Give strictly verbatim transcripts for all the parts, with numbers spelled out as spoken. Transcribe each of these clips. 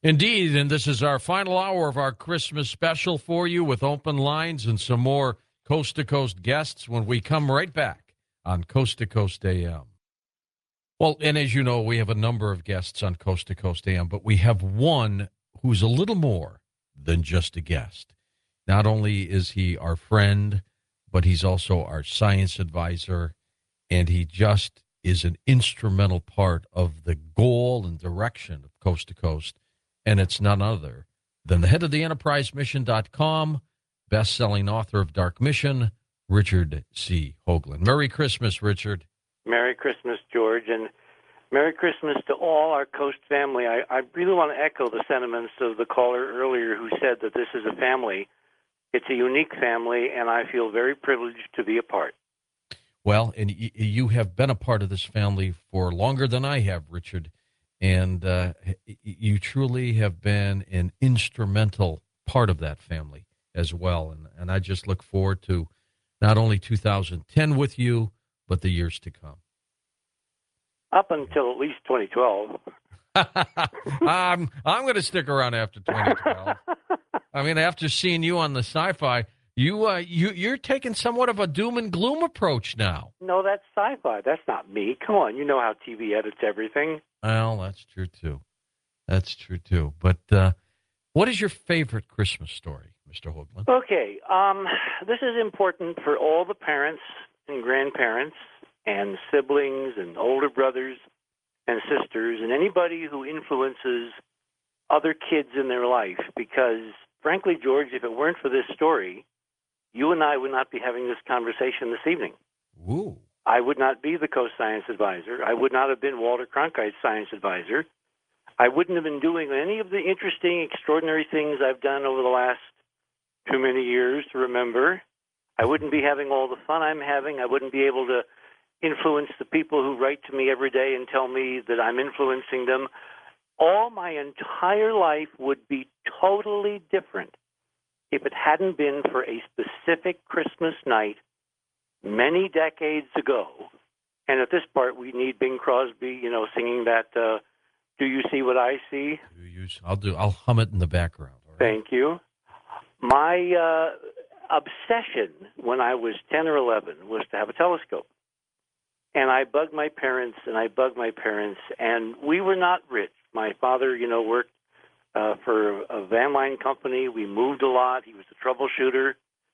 Indeed, and this is our final hour of our Christmas special for you with open lines and some more Coast to Coast guests when we come right back on Coast to Coast A M. Well, and as you know, we have a number of guests on Coast to Coast A M, but we have one who's a little more than just a guest. Not only is he our friend, but he's also our science advisor, and he just is an instrumental part of the goal and direction of Coast to Coast. And it's none other than the head of the enterprise mission dot com, best-selling author of Dark Mission, Richard C. Hoagland. Merry Christmas, Richard. Merry Christmas, George, and Merry Christmas to all our Coast family. I, I really want to echo the sentiments of the caller earlier who said that this is a family. It's a unique family, and I feel very privileged to be a part. Well, and y- you have been a part of this family for longer than I have, Richard. And uh, you truly have been an instrumental part of that family as well. And, and I just look forward to not only two thousand ten with you, but the years to come. Up until at least twenty twelve. I'm, I'm going to stick around after twenty twelve. I mean, after seeing you on the Sci-Fi, you, uh, you, you're taking somewhat of a doom and gloom approach now. No, that's Sci-Fi. That's not me. Come on, you know how T V edits everything. Well, that's true, too. That's true, too. But uh, what is your favorite Christmas story, Mister Hoagland? Okay, um, this is important for all the parents and grandparents and siblings and older brothers and sisters and anybody who influences other kids in their life. Because, frankly, George, if it weren't for this story, you and I would not be having this conversation this evening. Ooh. I would not be the co-science advisor. I would not have been Walter Cronkite's science advisor. I wouldn't have been doing any of the interesting, extraordinary things I've done over the last too many years to remember. I wouldn't be having all the fun I'm having. I wouldn't be able to influence the people who write to me every day and tell me that I'm influencing them. All my entire life would be totally different if it hadn't been for a specific Christmas night many decades ago. And at this part, we need Bing Crosby, you know, singing that, uh, Do You See What I See? Do you, I'll do. I'll hum it in the background. All right? Thank you. My uh, obsession when I was ten or eleven was to have a telescope. And I bugged my parents, and I bugged my parents, and we were not rich. My father, you know, worked uh, for a van line company. We moved a lot. He was a troubleshooter.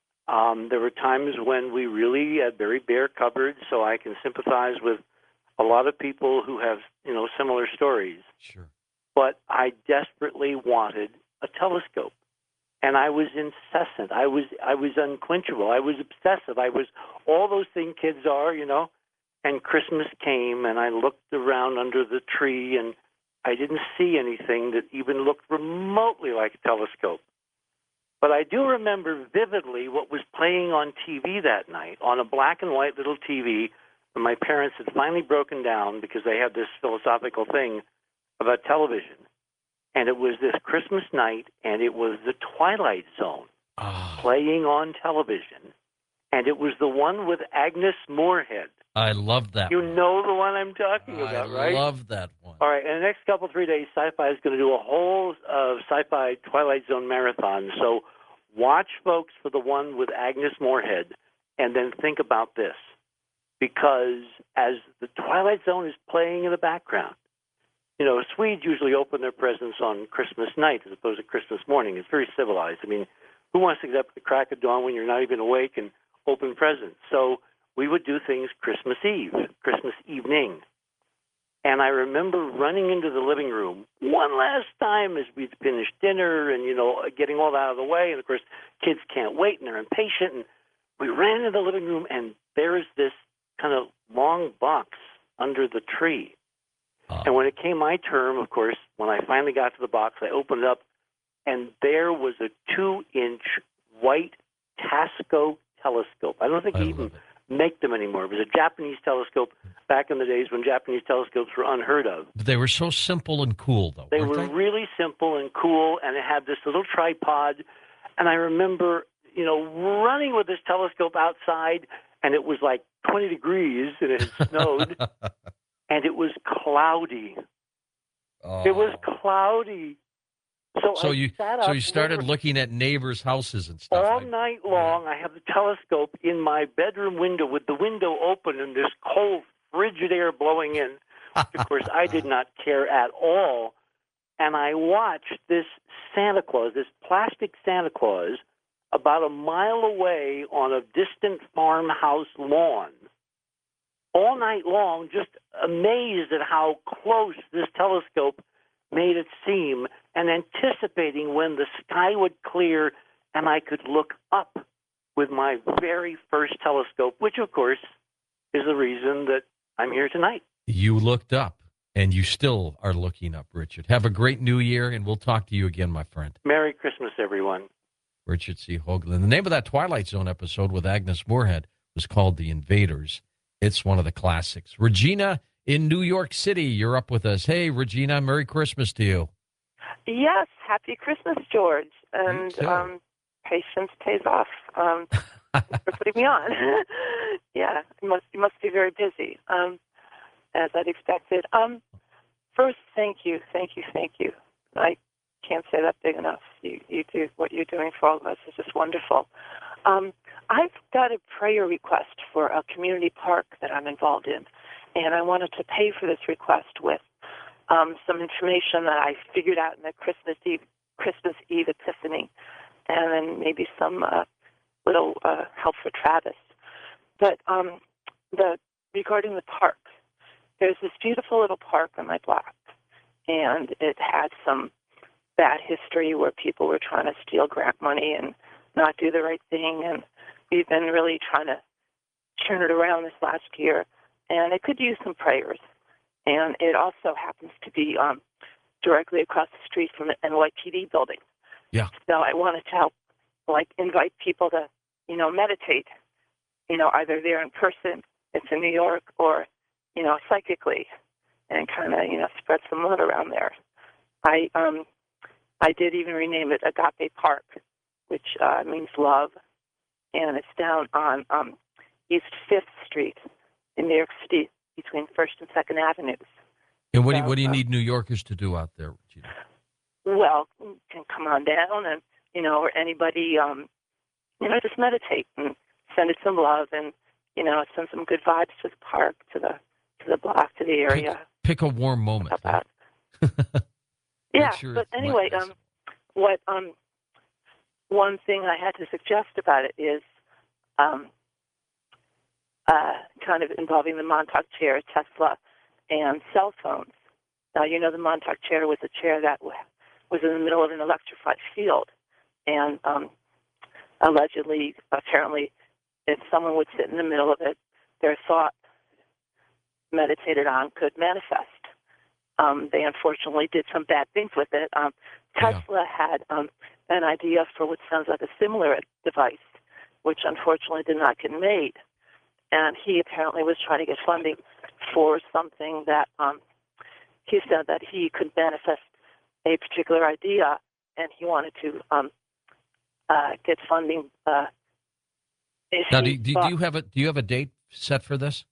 Um, there were times when we really had very bare cupboards, so I can sympathize with a lot of people who have, you know, similar stories. Sure. But I desperately wanted a telescope, and I was incessant. I was I was unquenchable. I was obsessive. I was all those things kids are, you know. And Christmas came, and I looked around under the tree, and I didn't see anything that even looked remotely like a telescope. But I do remember vividly what was playing on T V that night, on a black and white little T V, when my parents had finally broken down because they had this philosophical thing about television. And it was this Christmas night, and it was The Twilight Zone oh. playing on television. And it was the one with Agnes Moorehead. I love that You one. know the one I'm talking I about, right? I love that one. All right, in the next couple, three days, Sci-Fi is going to do a whole uh, Sci-Fi Twilight Zone marathon. So watch, folks, for the one with Agnes Moorehead, and then think about this. Because as the Twilight Zone is playing in the background, you know, Swedes usually open their presents on Christmas night as opposed to Christmas morning. It's very civilized. I mean, who wants to get up at the crack of dawn when you're not even awake and open presents? So we would do things Christmas Eve, Christmas evening. And I remember running into the living room one last time as we'd finished dinner and, you know, getting all that out of the way. And, of course, kids can't wait and they're impatient. And we ran into the living room, and there's this kind of long box under the tree. Oh. And when it came my turn, of course, when I finally got to the box, I opened it up, and there was a two-inch white Tasco telescope. I don't think I they love even it. make them anymore. It was a Japanese telescope back in the days when Japanese telescopes were unheard of. But they were so simple and cool, though. They weren't were they? really simple and cool, and it had this little tripod. And I remember, you know, running with this telescope outside, and it was like twenty degrees, and it had snowed, and it was cloudy. Oh. It was cloudy. So, So I you sat so up you started literally looking at neighbors' houses and stuff. all I, night yeah. long. I have the telescope in my bedroom window with the window open and this cold, frigid air blowing in. Of course, I did not care at all. And I watched this Santa Claus, this plastic Santa Claus, about a mile away on a distant farmhouse lawn all night long, just amazed at how close this telescope made it seem and anticipating when the sky would clear and I could look up with my very first telescope, which, of course, is the reason that I'm here tonight. You looked up, and you still are looking up, Richard. Have a great new year, and we'll talk to you again, my friend. Merry Christmas, everyone. Richard C. Hoagland. The name of that Twilight Zone episode with Agnes Moorehead was called The Invaders. It's one of the classics. Regina in New York City, you're up with us. Hey, Regina, Merry Christmas to you. Yes, Happy Christmas, George. And um, patience pays off um, for putting me on. Yeah, you must, you must be very busy, um, as I'd expected. Um, first, thank you, thank you, thank you. I can't say that big enough. You, you do what you're doing for all of us is just wonderful. Um, I've got a prayer request for a community park that I'm involved in, and I wanted to pay for this request with um, some information that I figured out in the Christmas Eve Christmas Eve Epiphany, and then maybe some uh, little uh, help for Travis. But um, the regarding the park, there's this beautiful little park on my block, and it had some bad history where people were trying to steal grant money and not do the right thing, and we've been really trying to turn it around this last year, and it could use some prayers. And it also happens to be um, directly across the street from the N Y P D building. Yeah. So I wanted to help, like, invite people to, you know, meditate, you know, either there in person, it's in New York, or, you know, psychically, and kind of, you know, spread some love around there. I um, I did even rename it Agape Park, which uh, means love, and it's down on um, East Fifth Street in New York City, between First and Second Avenues. And what do you, So, what do you uh, need New Yorkers to do out there, Regina? Well, you can come on down, and, you know, or anybody, um, you know, just meditate and send it some love, and, you know, send some good vibes to the park, to the to the block, to the area. Pick, pick a warm moment. How about Huh? Yeah, sure but it's anyway, nice. um, what um, one thing I had to suggest about it is um, uh, kind of involving the Montauk chair, Tesla, and cell phones. Now, you know, the Montauk chair was a chair that w- was in the middle of an electrified field, and um, allegedly, apparently, if someone would sit in the middle of it, their thought meditated on could manifest. Um, they unfortunately did some bad things with it. Um, Tesla had um, an idea for what sounds like a similar device, which unfortunately did not get made. And he apparently was trying to get funding for something that um, he said that he could manifest a particular idea, and he wanted to um, uh, get funding. Uh, if Now, he do, do, thought- do you have a do you have a date set for this?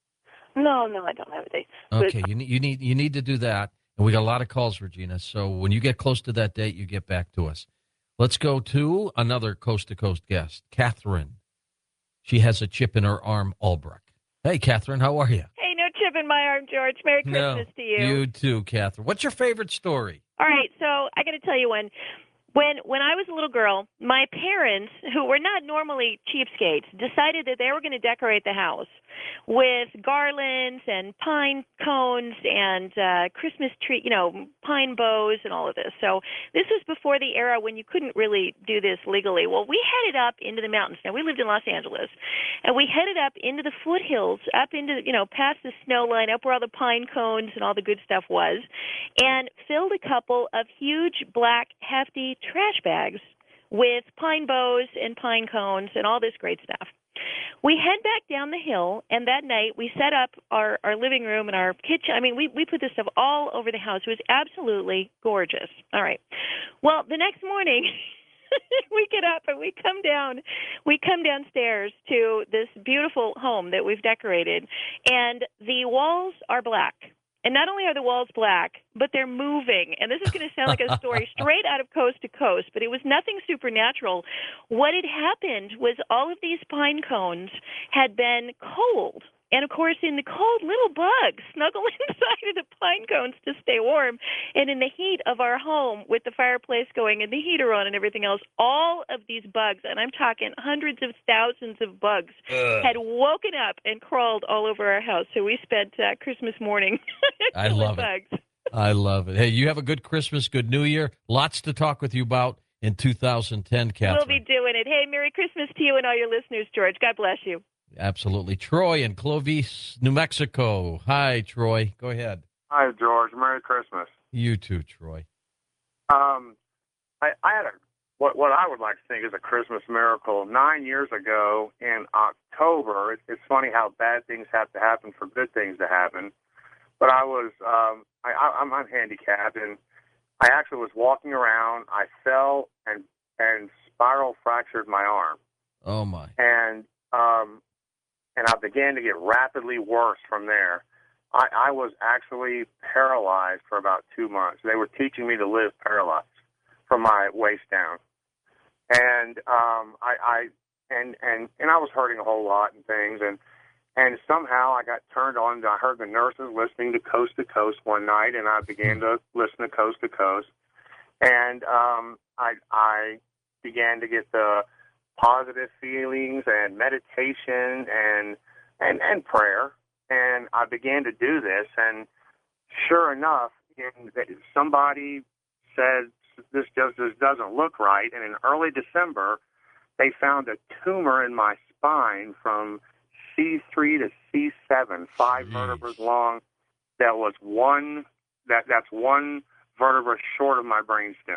No, no, I don't have a date. But Okay, you need you need you need to do that, and we got a lot of calls, Regina. So when you get close to that date, you get back to us. Let's go to another coast to coast guest, Catherine. She has a chip in her arm, Albrecht. Hey, Catherine, how are you? Hey, no chip in my arm, George. Merry No, Christmas to you. You too, Catherine. What's your favorite story? All right, so I got to tell you one. When when I was a little girl, my parents, who were not normally cheapskates, decided that they were going to decorate the house with garlands and pine cones and uh, Christmas tree, you know, pine bows and all of this. So this was before the era when you couldn't really do this legally. Well, we headed up into the mountains. Now, we lived in Los Angeles, and we headed up into the foothills, up into, you know, past the snow line, up where all the pine cones and all the good stuff was, and filled a couple of huge, black, hefty trash bags with pine bows and pine cones and all this great stuff. We head back down the hill, and that night we set up our, our living room and our kitchen. I mean, we, we put this stuff all over the house. It was absolutely gorgeous. All right. Well, the next morning, we get up and we come down. We come downstairs to this beautiful home that we've decorated, and the walls are black. And not only are the walls black, but they're moving. And this is going to sound like a story straight out of Coast to Coast, but it was nothing supernatural. What had happened was all of these pine cones had been cold. And, of course, in the cold, little bugs snuggle inside of the pine cones to stay warm. And in the heat of our home, with the fireplace going and the heater on and everything else, all of these bugs, and I'm talking hundreds of thousands of bugs, Ugh. had woken up and crawled all over our house. So we spent uh, Christmas morning I killing love bugs. it. I love it. Hey, you have a good Christmas, good New Year. Lots to talk with you about in two thousand ten, Catherine. We'll be doing it. Hey, Merry Christmas to you and all your listeners, George. God bless you. Absolutely. Troy in Clovis, New Mexico. Hi, Troy. Go ahead. Hi, George. Merry Christmas. You too, Troy. Um, I, I had a what what I would like to think is a Christmas miracle. Nine years ago in October, it, it's funny how bad things have to happen for good things to happen. But I was um, I, I, I'm, I'm handicapped, and I actually was walking around. I fell and and spiral fractured my arm, Oh, my. and um, and I began to get rapidly worse from there. I, I was actually paralyzed for about two months. They were teaching me to live paralyzed from my waist down, and um, I, I and and and I was hurting a whole lot and things, and and somehow I got turned on. To, I heard the nurses listening to Coast to Coast one night, and I began to listen to Coast to Coast, and um, I I began to get the positive feelings and meditation and and and prayer. And I began to do this, and sure enough, in, somebody said this just this doesn't look right. And in early December, they found a tumor in my spine from C three to C seven, five Jeez. vertebrae long. That was one that that's one vertebra short of my brainstem.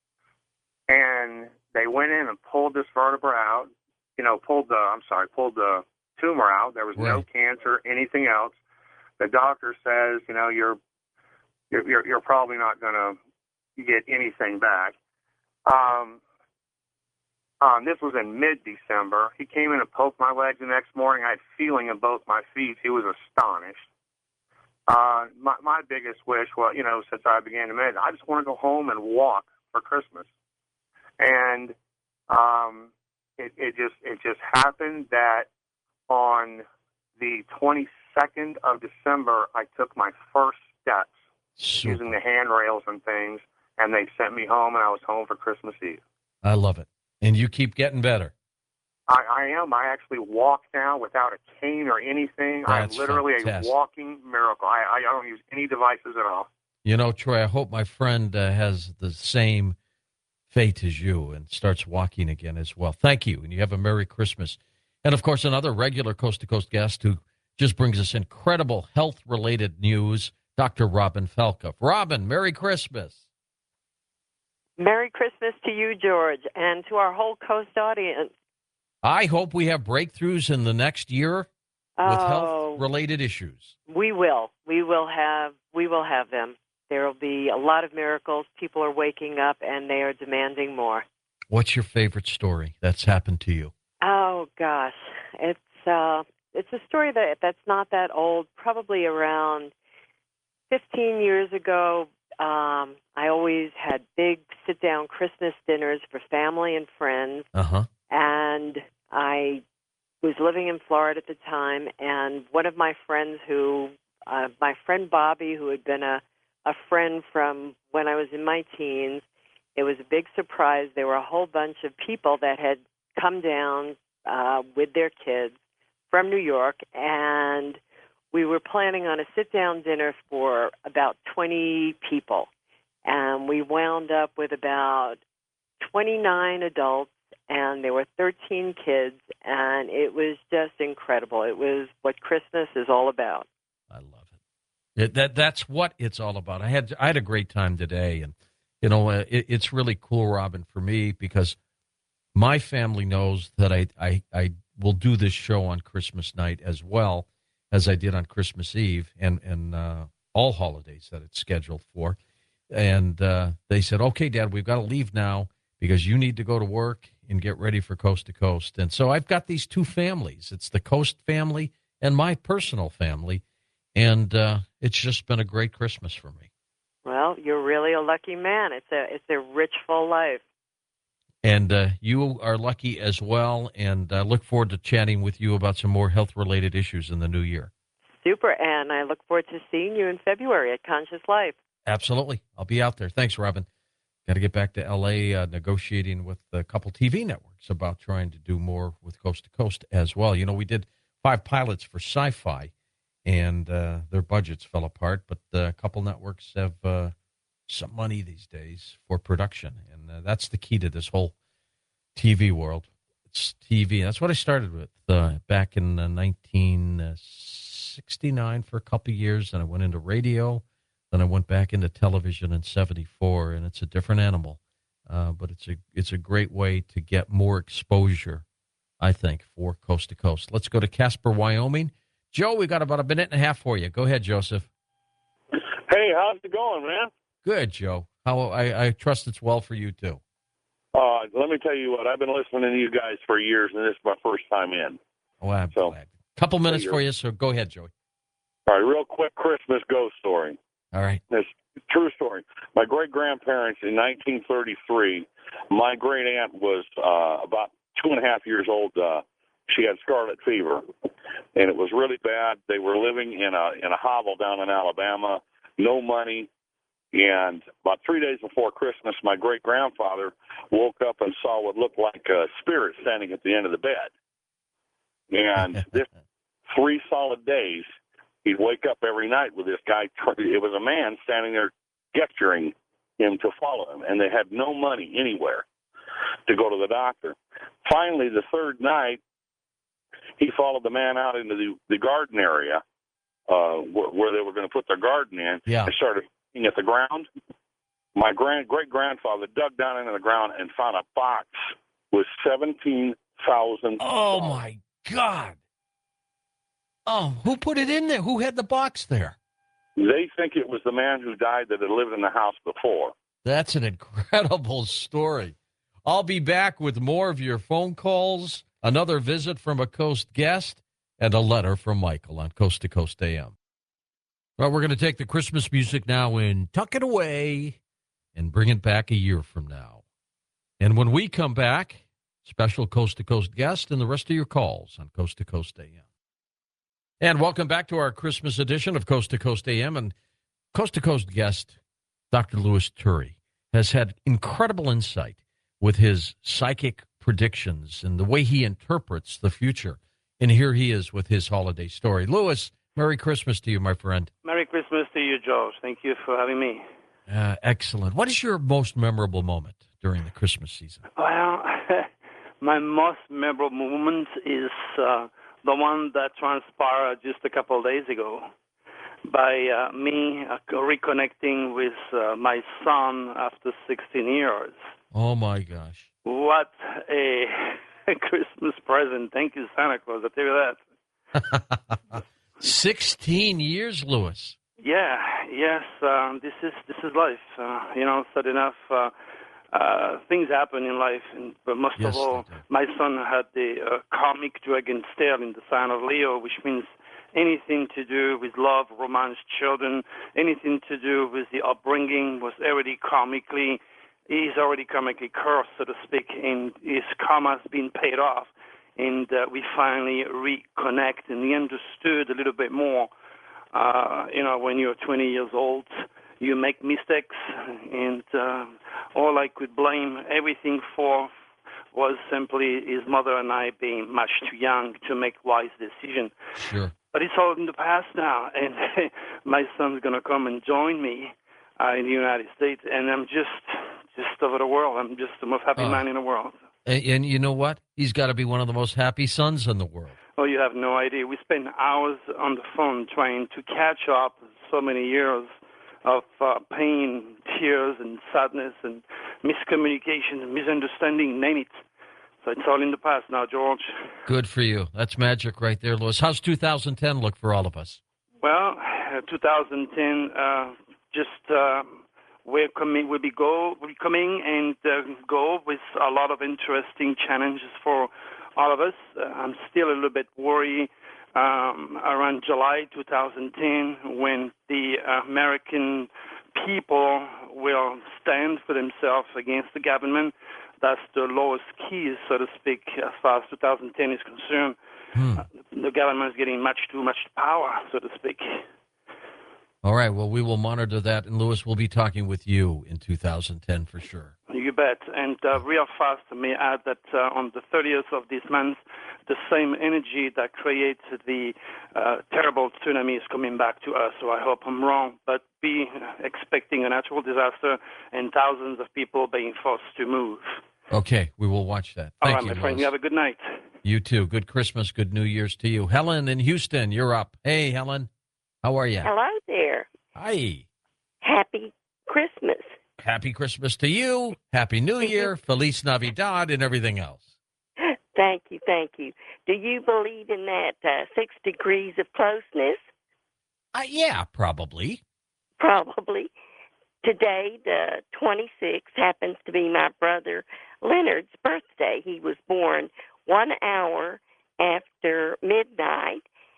And they went in and pulled this vertebra out. You know, pulled the I'm sorry, pulled the tumor out. There was Right. no cancer, anything else. The doctor says, you know, you're you're you're, you're probably not going to get anything back. Um, um, this was in mid-December. He came in and poked my leg the next morning. I had feeling in both my feet. He was astonished. Uh, my my biggest wish, well, you know, since I began to meditate, I just want to go home and walk for Christmas. And um, it, it just it just happened that on the twenty-second of December, I took my first steps Super. using the handrails and things, and they sent me home, and I was home for Christmas Eve. I love it. And you keep getting better. I, I am. I actually walk now without a cane or anything. That's I'm literally fantastic. a walking miracle. I, I don't use any devices at all. You know, Troy, I hope my friend uh, has the same fate as you and starts walking again as well. Thank you, and you have a Merry Christmas. And, of course, another regular Coast to Coast guest who just brings us incredible health-related news, Doctor Robin Falcoff. Robin, Merry Christmas. Merry Christmas to you, George, and to our whole Coast audience. I hope we have breakthroughs in the next year with Oh, health-related issues. we will. We will have. We will have them. There will be a lot of miracles. People are waking up, and they are demanding more. What's your favorite story that's happened to you? Oh gosh, it's uh, it's a story that that's not that old. Probably around fifteen years ago. Um, I always had big sit-down Christmas dinners for family and friends, Uh-huh. and I was living in Florida at the time. And one of my friends, who uh, my friend Bobby, who had been a a friend from when I was in my teens, it was a big surprise. There were a whole bunch of people that had come down uh, with their kids from New York, and we were planning on a sit-down dinner for about twenty people. And we wound up with about twenty-nine adults, and there were thirteen kids, and it was just incredible. It was what Christmas is all about. I love it. it that That's what it's all about. I had I had a great time today, and, you know, uh, it, it's really cool, Robin, for me, because my family knows that I, I, I will do this show on Christmas night as well as I did on Christmas Eve and, and uh, all holidays that it's scheduled for. And uh, they said, okay, Dad, we've got to leave now because you need to go to work and get ready for Coast to Coast. And so I've got these two families. It's the Coast family and my personal family. And uh, it's just been a great Christmas for me. Well, you're really a lucky man. It's a it's a rich, full life. And uh, you are lucky as well. And I look forward to chatting with you about some more health-related issues in the new year. Super, and I look forward to seeing you in February at Conscious Life. Absolutely. I'll be out there. Thanks, Robin. Got to get back to L A uh, negotiating with a couple T V networks about trying to do more with Coast to Coast as well. You know, we did five pilots for Sci-Fi, and uh, their budgets fell apart, but uh, a couple networks have uh, some money these days for production, and uh, that's the key to this whole T V world. It's T V. That's what I started with uh, back in uh, nineteen sixty-nine for a couple of years, and I went into radio. Then I went back into television in seventy-four, and it's a different animal, uh, but it's a it's a great way to get more exposure, I think, for Coast to Coast. Let's go to Casper, Wyoming. Joe, we got about a minute and a half for you. Go ahead, Joseph. Hey, how's it going, man? Good, Joe. How I, I trust it's well for you, too. Uh, let me tell you what, I've been listening to you guys for years, and this is my first time in. Oh, I'm so, glad. Couple minutes so for you, so go ahead, Joey. All right, real quick Christmas ghost story. All right. This true story. My great-grandparents in nineteen thirty-three, my great-aunt was uh, about two and a half years old. Uh, she had scarlet fever, and it was really bad. They were living in a in a hovel down in Alabama, no money. And about three days before Christmas, my great-grandfather woke up and saw what looked like a spirit standing at the end of the bed. And this three solid days, he'd wake up every night with this guy. It was a man standing there gesturing him to follow him, and they had no money anywhere to go to the doctor. Finally, the third night, he followed the man out into the, the garden area uh, where, where they were going to put their garden in, yeah. and started looking at the ground. My grand great-grandfather dug down into the ground and found a box with seventeen thousand dollars. Oh, dollars. my God. Oh, who put it in there? Who had the box there? They think it was the man who died that had lived in the house before. That's an incredible story. I'll be back with more of your phone calls, another visit from a Coast guest, and a letter from Michael on Coast to Coast A M. Well, we're going to take the Christmas music now and tuck it away and bring it back a year from now. And when we come back, special Coast to Coast guest and the rest of your calls on Coast to Coast A M. And welcome back to our Christmas edition of Coast to Coast A M. And Coast to Coast guest, Doctor Louis Turi, has had incredible insight with his psychic predictions and the way he interprets the future. And here he is with his holiday story. Louis, Merry Christmas to you, my friend. Merry Christmas to you, George. Thank you for having me. Uh, excellent. What is your most memorable moment during the Christmas season? Well, my most memorable moment is uh, the one that transpired just a couple of days ago by uh, me uh, reconnecting with uh, my son after sixteen years. Oh, my gosh. What a Christmas present. Thank you, Santa Claus. I'll tell you that. sixteen years, Louis. Yeah, yes. Um, this is this is life. Uh, you know, sad enough. Uh, Uh, things happen in life, and, but most yes, of all, my son had the uh, karmic dragon tail in the sign of Leo, which means anything to do with love, romance, children, anything to do with the upbringing was already karmically, he's already karmically cursed, so to speak, and his karma has been paid off. And uh, we finally reconnect, and he understood a little bit more. Uh, you know, when you're twenty years old, you make mistakes, and uh, all I could blame everything for was simply his mother and I being much too young to make wise decisions. Sure. But it's all in the past now, and my son's going to come and join me uh, in the United States, and I'm just just over the world. I'm just the most happy oh. man in the world. And, and you know what? He's got to be one of the most happy sons in the world. Oh, you have no idea. We spend hours on the phone trying to catch up so many years of uh, pain, tears, and sadness, and miscommunication, and misunderstanding, name it. So it's all in the past now, George. Good for you. That's magic right there, Louis. How's two thousand ten look for all of us? Well, uh, two thousand ten, uh, just uh, we're coming, we'll be go, we'll be coming and uh, go with a lot of interesting challenges for all of us. Uh, I'm still a little bit worried um, around July two thousand ten, when the American people will stand for themselves against the government. That's the lowest keys, so to speak, as far as two thousand ten is concerned. Hmm. Uh, the government is getting much too much power, so to speak. All right. Well, we will monitor that, and Louis will be talking with you in two thousand ten for sure. You bet. And uh, real fast, I may add that uh, on the thirtieth of this month, the same energy that creates the uh, terrible tsunami is coming back to us. So I hope I'm wrong, but be expecting a natural disaster and thousands of people being forced to move. Okay, we will watch that. All Thank right, you, my friend. Louis. You have a good night. You too. Good Christmas, good New Year's to you. Helen in Houston, you're up. Hey, Helen. How are you? Hello there. Hi. Happy Christmas. Happy Christmas to you. Happy New Year. Feliz Navidad and everything else. Thank you, thank you. Do you believe in that uh, six degrees of closeness? Uh, yeah, probably. Probably. Today, the twenty-sixth, happens to be my brother Leonard's birthday. He was born one hour after midnight.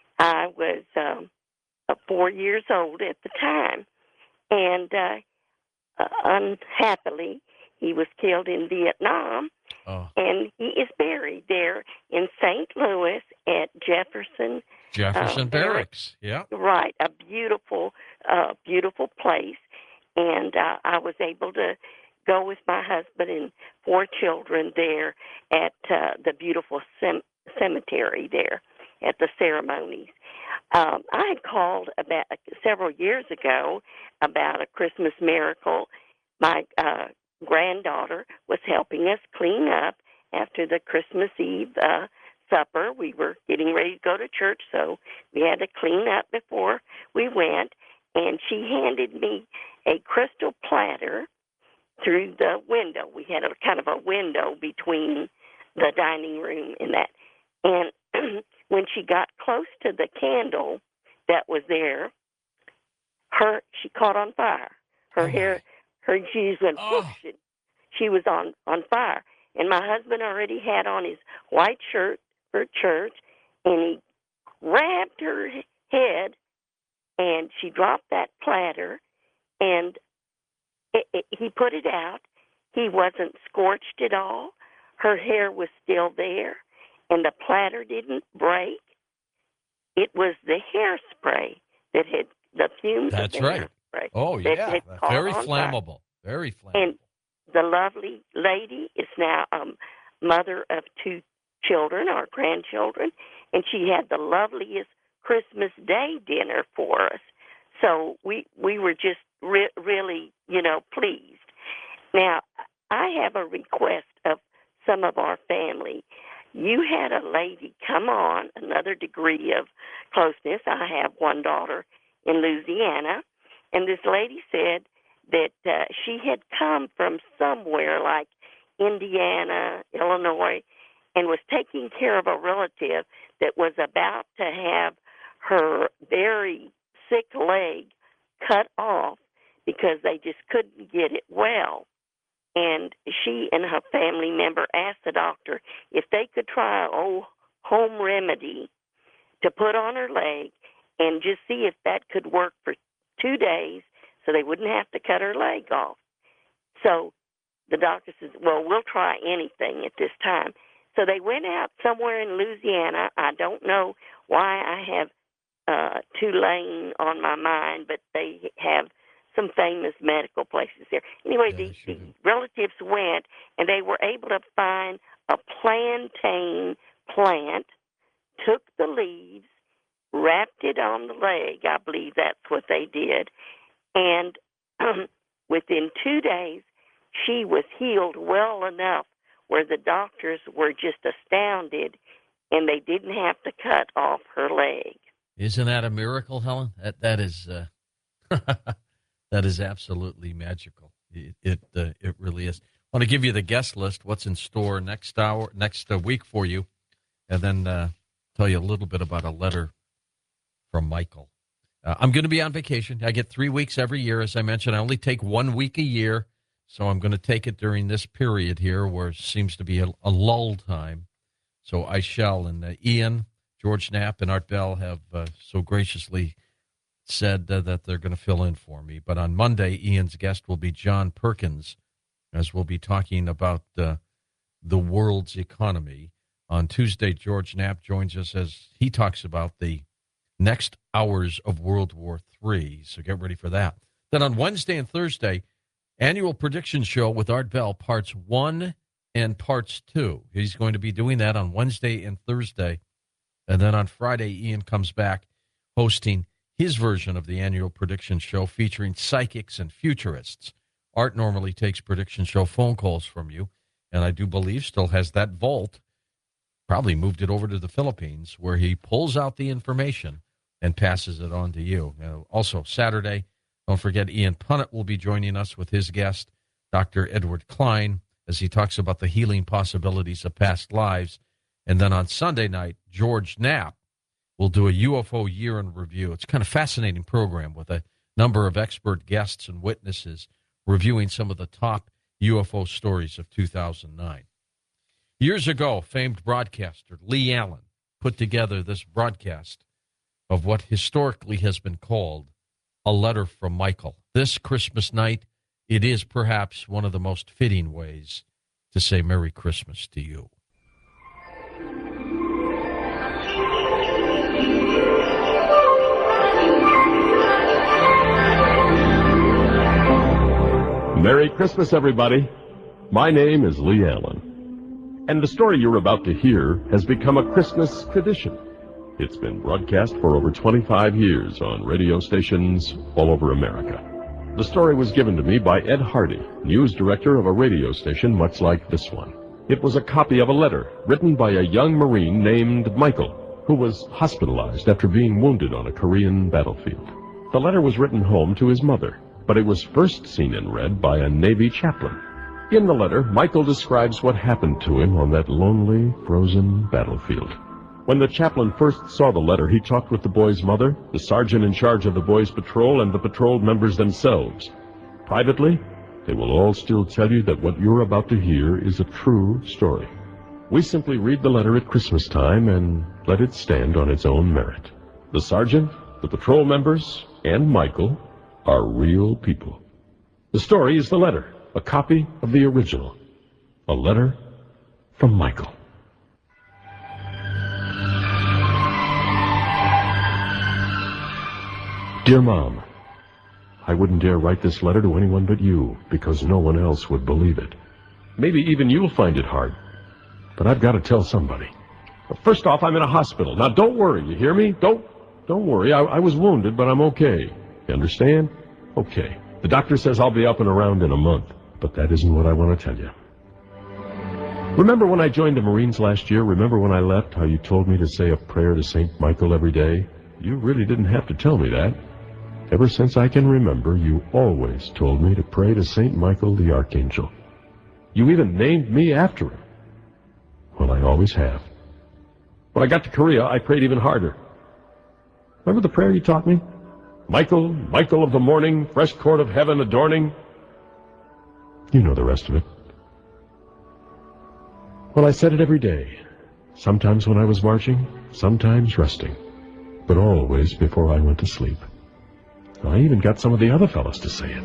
I was um, four years old at the time. And uh, uh, unhappily, he was killed in Vietnam. Oh. And he is buried there in Saint Louis at Jefferson. Jefferson uh, Barracks. Yeah. Right, a beautiful, uh, beautiful place. And uh, I was able to go with my husband and four children there at uh, the beautiful cem- cemetery there at the ceremonies. Um, I had called about several years ago about a Christmas miracle. My uh, granddaughter was helping us clean up after the Christmas Eve uh, supper. We were getting ready to go to church, so we had to clean up before we went. And she handed me a crystal platter through the window. We had a kind of a window between the dining room and that. And when she got close to the candle that was there, her she caught on fire. Her Oh, hair, her shoes went Oh. whoosh, and she was on, on fire. And my husband already had on his white shirt for church, and he grabbed her head, and she dropped that platter, and it, it, he put it out. He wasn't scorched at all. Her hair was still there, and the platter didn't break. It was the hairspray that had the fumes That's of the right. hairspray. Oh, that yeah. had caught Very on fire. flammable. Very flammable. And the lovely lady is now um, mother of two children, our grandchildren, and she had the loveliest Christmas Day dinner for us. So we we were just re- really, you know, pleased. Now, I have a request of some of our family. You had a lady come on, another degree of closeness. I have one daughter in Louisiana, and this lady said that uh, she had come from somewhere like Indiana, Illinois, and was taking care of a relative that was about to have her very sick leg cut off because they just couldn't get it well. And she and her family member asked the doctor if they could try an old home remedy to put on her leg and just see if that could work for two days so they wouldn't have to cut her leg off. So the doctor says, well, we'll try anything at this time. So they went out somewhere in Louisiana. I don't know why I have uh, Tulane on my mind, but they have some famous medical places there. Anyway, Yeah, the, sure the do. relatives went, and they were able to find a plantain plant, took the leaves, wrapped it on the leg. I believe that's what they did. And within two days, she was healed well enough where the doctors were just astounded, and they didn't have to cut off her leg. Isn't that a miracle, Helen? That that is uh, that is absolutely magical. It it, uh, it really is. I want to give you the guest list. What's in store next hour, next uh, week for you, and then uh, tell you a little bit about a letter from Michael. Uh, I'm going to be on vacation. I get three weeks every year, as I mentioned. I only take one week a year, so I'm going to take it during this period here, where it seems to be a, a lull time. So I shall. And uh, Ian George Knapp and Art Bell have uh, so graciously said uh, that they're going to fill in for me. But on Monday, Ian's guest will be John Perkins, as we'll be talking about uh, the world's economy. On Tuesday, George Knapp joins us as he talks about the next hours of World War Three. So get ready for that. Then on Wednesday and Thursday, annual prediction show with Art Bell, parts one and parts two. He's going to be doing that on Wednesday and Thursday. And then on Friday, Ian comes back hosting his version of the annual prediction show featuring psychics and futurists. Art normally takes prediction show phone calls from you, and I do believe still has that vault. Probably moved it over to the Philippines, where he pulls out the information and passes it on to you. Uh, also, Saturday, don't forget Ian Punnett will be joining us with his guest, Doctor Edward Klein, as he talks about the healing possibilities of past lives. And then on Sunday night, George Knapp will do a U F O year in review. It's kind of fascinating program with a number of expert guests and witnesses reviewing some of the top U F O stories of two thousand nine. Years ago, famed broadcaster Lee Allen put together this broadcast of what historically has been called a letter from Michael. This Christmas night, it is perhaps one of the most fitting ways to say Merry Christmas to you. Merry Christmas, everybody. My name is Lee Allen. And the story you're about to hear has become a Christmas tradition. It's been broadcast for over twenty-five years on radio stations all over America. The story was given to me by Ed Hardy, news director of a radio station much like this one. It was a copy of a letter written by a young Marine named Michael, who was hospitalized after being wounded on a Korean battlefield. The letter was written home to his mother, but it was first seen and read by a Navy chaplain. In the letter, Michael describes what happened to him on that lonely, frozen battlefield. When the chaplain first saw the letter, he talked with the boy's mother, the sergeant in charge of the boys' patrol, and the patrol members themselves. Privately, they will all still tell you that what you're about to hear is a true story. We simply read the letter at Christmas time and let it stand on its own merit. The sergeant, the patrol members, and Michael are real people. The story is the letter, a copy of the original. A letter from Michael. Dear Mom, I wouldn't dare write this letter to anyone but you, because no one else would believe it. Maybe even you'll find it hard, but I've got to tell somebody. First off, I'm in a hospital. Now, don't worry, you hear me? Don't, don't worry. I, I was wounded, but I'm okay. You understand? Okay. The doctor says I'll be up and around in a month, but that isn't what I want to tell you. Remember when I joined the Marines last year? Remember when I left, how you told me to say a prayer to Saint Michael every day? You really didn't have to tell me that. Ever since I can remember, you always told me to pray to Saint Michael the Archangel. You even named me after him. Well, I always have. When I got to Korea, I prayed even harder. Remember the prayer you taught me? Michael, Michael of the morning, fresh court of heaven adorning. You know the rest of it. Well, I said it every day. Sometimes when I was marching, sometimes resting, but always before I went to sleep. I even got some of the other fellows to say it.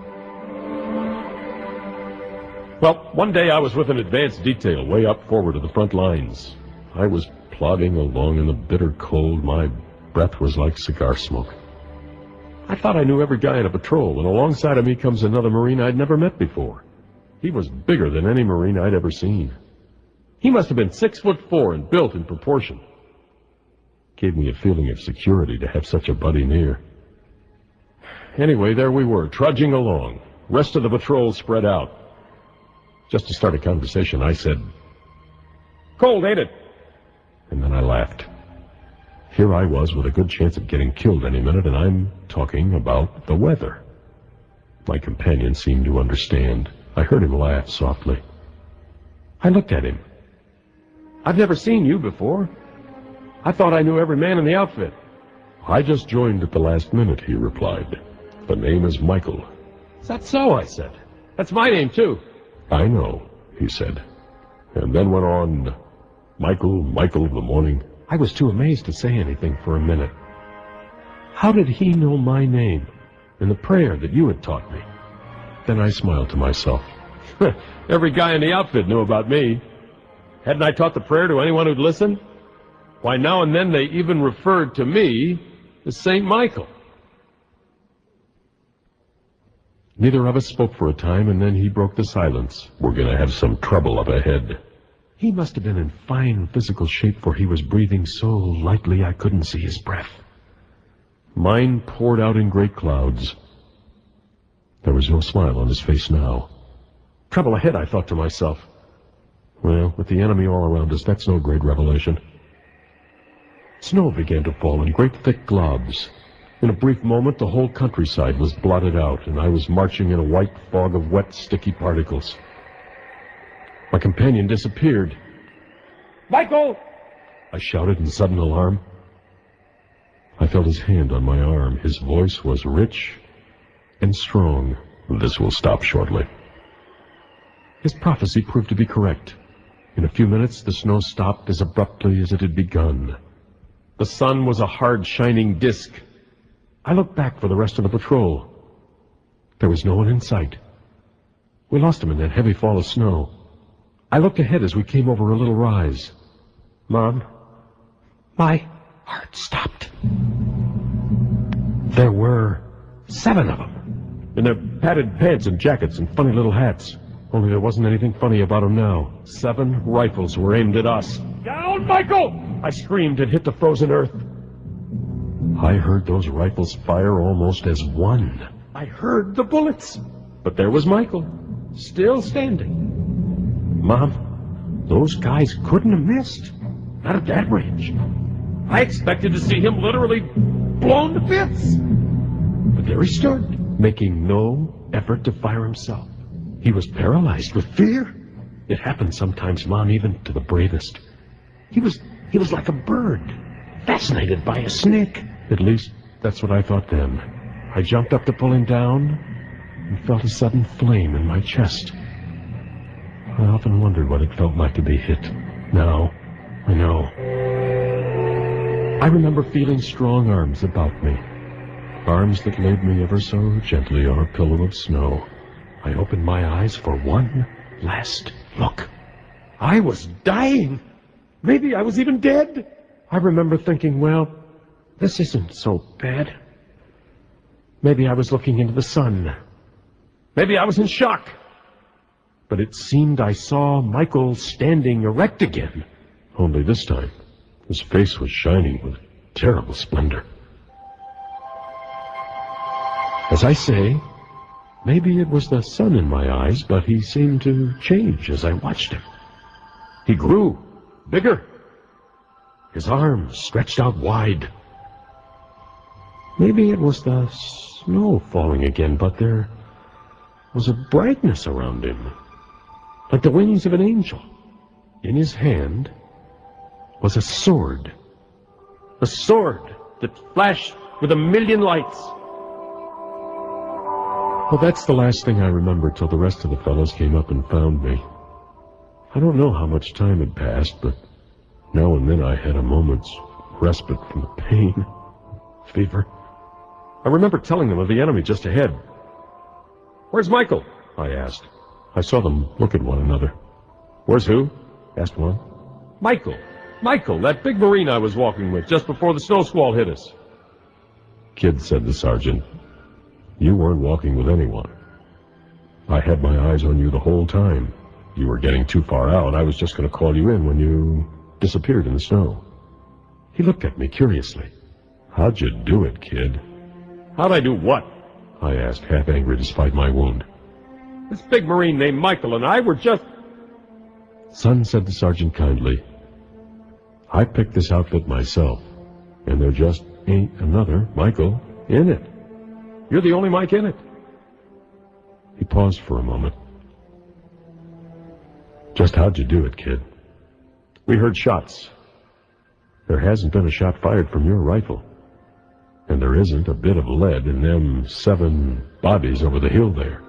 Well, one day I was with an advanced detail way up forward of the front lines. I was plodding along in the bitter cold. My breath was like cigar smoke. I thought I knew every guy in a patrol, and alongside of me comes another Marine I'd never met before. He was bigger than any Marine I'd ever seen. He must have been six foot four and built in proportion. Gave me a feeling of security to have such a buddy near. Anyway, there we were, trudging along. Rest of the patrol spread out. Just to start a conversation, I said, "Cold, ain't it?" And then I laughed. Here I was with a good chance of getting killed any minute, and I'm talking about the weather. My companion seemed to understand. I heard him laugh softly. I looked at him. "I've never seen you before. I thought I knew every man in the outfit." "I just joined at the last minute," he replied. "The name is Michael." "Is that so?" I said. "That's my name, too." "I know," he said, and then went on, "Michael, Michael of the morning, I was too amazed to say anything for a minute. How did he know my name and the prayer that you had taught me? Then I smiled to myself. Every guy in the outfit knew about me. Hadn't I taught the prayer to anyone who'd listen? Why, now and then they even referred to me as Saint Michael. Neither of us spoke for a time, and then he broke the silence. We're going to have some trouble up ahead. He must have been in fine physical shape, for he was breathing so lightly I couldn't see his breath. Mine poured out in great clouds. There was no smile on his face now. Trouble ahead, I thought to myself. Well, with the enemy all around us, that's no great revelation. Snow began to fall in great thick globs. In a brief moment, the whole countryside was blotted out, and I was marching in a white fog of wet, sticky particles. My companion disappeared. "Michael!" I shouted in sudden alarm. I felt his hand on my arm. His voice was rich and strong. "This will stop shortly." His prophecy proved to be correct. In a few minutes, the snow stopped as abruptly as it had begun. The sun was a hard, shining disk. I looked back for the rest of the patrol. There was no one in sight. We lost him in that heavy fall of snow. I looked ahead as we came over a little rise. Mom, my heart stopped. There were seven of them, in their padded pants and jackets and funny little hats. Only there wasn't anything funny about them now. Seven rifles were aimed at us. "Down, Michael!" I screamed and hit the frozen earth. I heard those rifles fire almost as one. I heard the bullets. But there was Michael, still standing. Mom, those guys couldn't have missed. Not at that range. I expected to see him literally blown to bits. But there he stood, making no effort to fire himself. He was paralyzed with fear. It happens sometimes, Mom, even to the bravest. He was, he was like a bird, fascinated by a snake. At least, that's what I thought then. I jumped up to pull him down and felt a sudden flame in my chest. I often wondered what it felt like to be hit. Now, I know. I remember feeling strong arms about me, arms that laid me ever so gently on a pillow of snow. I opened my eyes for one last look. I was dying. Maybe I was even dead. I remember thinking, well, this isn't so bad. Maybe I was looking into the sun. Maybe I was in shock. But it seemed I saw Michael standing erect again. Only this time, his face was shining with terrible splendor. As I say, maybe it was the sun in my eyes, but he seemed to change as I watched him. He grew bigger. His arms stretched out wide. Maybe it was the snow falling again, but there was a brightness around him, like the wings of an angel. In his hand was a sword, a sword that flashed with a million lights. Well, that's the last thing I remember till the rest of the fellows came up and found me. I don't know how much time had passed, but now and then I had a moment's respite from the pain, fever. I remember telling them of the enemy just ahead. "Where's Michael?" I asked. I saw them look at one another. "Where's who?" asked one. "Michael. Michael, that big Marine I was walking with just before the snow squall hit us." "Kid," said the sergeant, "you weren't walking with anyone. I had my eyes on you the whole time. You were getting too far out. I was just going to call you in when you disappeared in the snow." He looked at me curiously. "How'd you do it, kid?" "How'd I do what?" I asked, half angry despite my wound. "This big Marine named Michael and I were just..." "Son," said the sergeant kindly, "I picked this outfit myself, and there just ain't another Michael in it. You're the only Mike in it." He paused for a moment. "Just how'd you do it, kid?" "We heard shots. There hasn't been a shot fired from your rifle. And there isn't a bit of lead in them seven bodies over the hill there."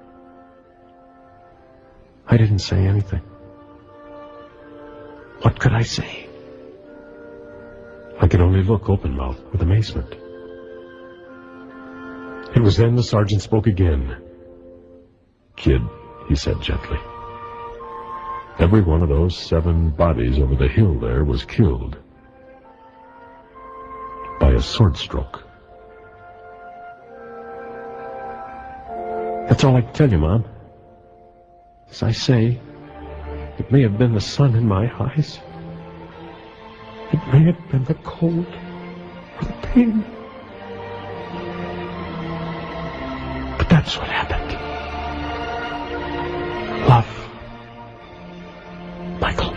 I didn't say anything. What could I say? could only look open-mouthed with amazement. It was then the sergeant spoke again. "Kid," he said gently, "every one of those seven bodies over the hill there was killed by a sword stroke." That's all I can tell you, Mom. As I say, it may have been the sun in my eyes. It may have been the cold or the pain. But that's what happened. Love. Michael.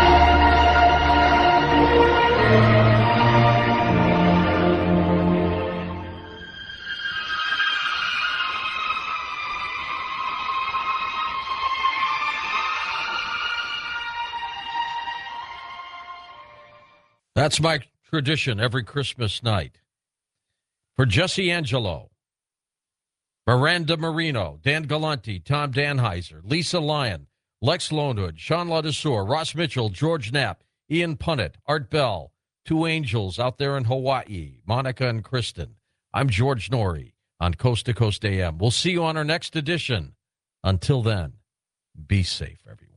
That's my tradition every Christmas night. For Jesse Angelo, Miranda Marino, Dan Galante, Tom Danheiser, Lisa Lyon, Lex Lonehood, Sean Ladesseur, Ross Mitchell, George Knapp, Ian Punnett, Art Bell, two angels out there in Hawaii, Monica and Kristen. I'm George Norrie on Coast to Coast A M. We'll see you on our next edition. Until then, be safe, everyone.